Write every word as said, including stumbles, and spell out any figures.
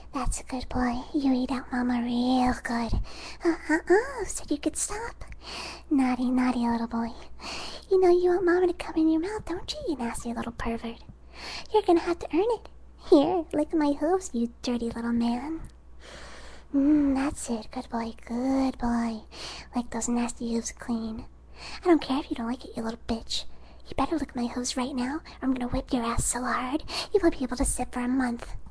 That's a good boy. You eat out Mama real good. Uh-uh-uh, said you could stop. Naughty, naughty little boy. You know you want Mama to come in your mouth, don't you, you nasty little pervert? You're gonna have to earn it. Here, lick my hooves, you dirty little man. Mmm, that's it. Good boy, good boy. Lick those nasty hooves clean. I don't care if you don't like it, you little bitch. You better lick my hooves right now, or I'm gonna whip your ass so hard you won't be able to sit for a month.